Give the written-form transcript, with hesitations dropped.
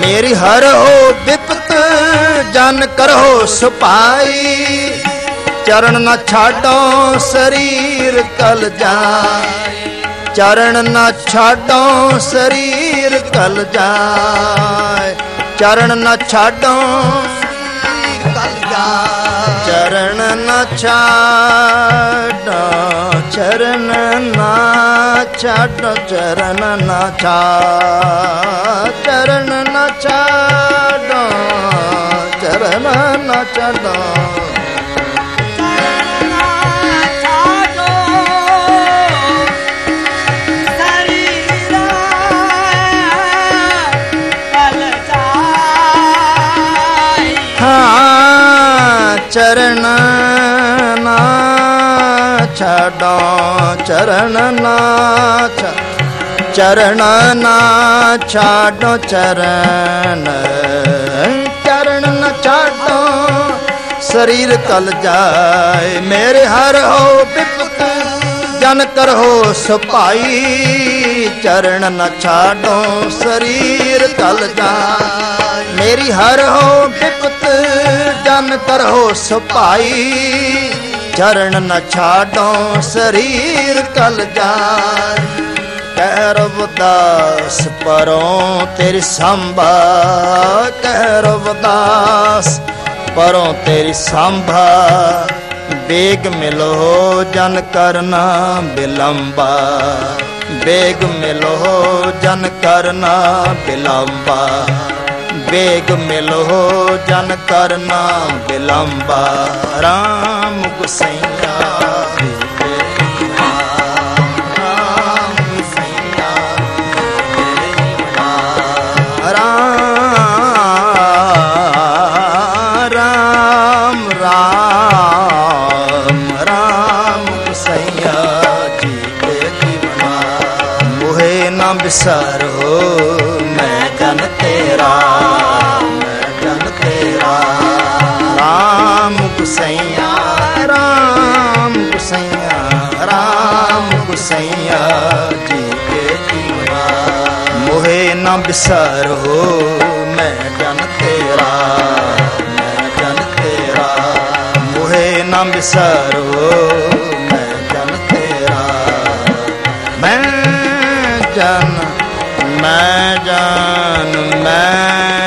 ਮੇਰੀ ਹਰੋ ਬਿਪਤ ਜਨ ਕਰੋ ਸੁਪਾਈ, ਚਰਨ ਨਾ ਛਾਡੋ ਸਰੀਰ ਕਲ ਜਾਏ, ਚਰਨ ਨਾ ਛਾਡੋ ਸਰੀਰ ਕਲ ਜਾਏ, ਚਰਨ ਨਾ ਛਾਡੋ ਕਲ ਜਾਏ, ਚਰਨ ਨਾ ਛਾਡੋ, ਚਰਨ ਨਾ ਛਾਡੋ, ਚਰਨ ਨਾ ਛਾਡੋ, ਚਰਨ ਨਾ ਛਾਡੋ, ਚਰਨ ਨਾ ਛਾਡੋ, ਚਰਨ ਨਾ ਛਾਡੋ, ਚਰਨ ਨਾ ਚਰਨ ਨਾ ਛਾਡੋ, ਚਰਨ ਚਰਨ ਨਾ ਛਾਡੋ ਸਰੀਰ ਕਲ ਜਾਏ, ਮੇਰੇ ਹਰ ਹੋ ਬਿਪਤ ਜਨ ਕਰੋ ਸੁਭਾਈ, ਚਰਨ ਨਾ ਛਾਡੋ ਸਰੀਰ ਕਲ ਜਾਏ, ਮੇਰੀ ਹਰ ਹੋ ਬਿਪਤ ਜਨ ਕਰੋ ਸੁਭਾਈ, ਚਰਨ ਨ ਛਾਡੋ ਸਰੀਰ ਕਲ ਜਾਏ, ਕਹਿ ਰਵਿਦਾਸ ਪਰੋਂ ਤੇਰੀ ਸੰਭਾ, ਕਹਿ ਰਵਿਦਾਸ ਪਰੋਂ ਤੇਰੀ ਸੰਭਾ, ਬੇਗ ਮਿਲੋ ਜਨ ਕਰਨਾ ਬਿਲੰਬਾ, ਬੇਗ ਮਿਲੋ ਜਨ ਕਰਨਾ ਬਿਲੰਬਾ, ਬੇਗ ਮਿਲੋ ਜਨ ਕਰਨਾ ਬਿਲੰਬਾ, ਰਾਮ ਗੁਸਈਆ ਰਾਮ ਗੁਸਈਆ, ਰਾਮ ਰਾਮ ਰਾਮ ਰਾਮ ਗੁਸਈਆ ਜੀ ਦੇ ਜੀਵਨਾ, ਮੋਹੇ ਨਾ ਬਿਸਰੋ ਮੈਂ ਜਨ ਤੇਰਾ, ਰਾਮ ਗੁਸਈਆ, ਰਾਮ ਗੁਸਈਆ, ਰਾਮ ਗੁਸਈਆ ਜੀ ਕੇ ਜੀਵਾ, ਮੋਹੇ ਨਾ ਬਿਸਰੋ ਮੈਂ ਜਨ ਤੇਰਾ, ਮੈਂ ਜਨ ਤੇਰਾ, ਮੋਹੇ ਨਾ ਬਿਸਰੋ ਮੈਂ ਜਨ ਤੇਰਾ, ਮੈਂ ਜਨ, ਮੈਂ ਜਨ, ਮੈਂ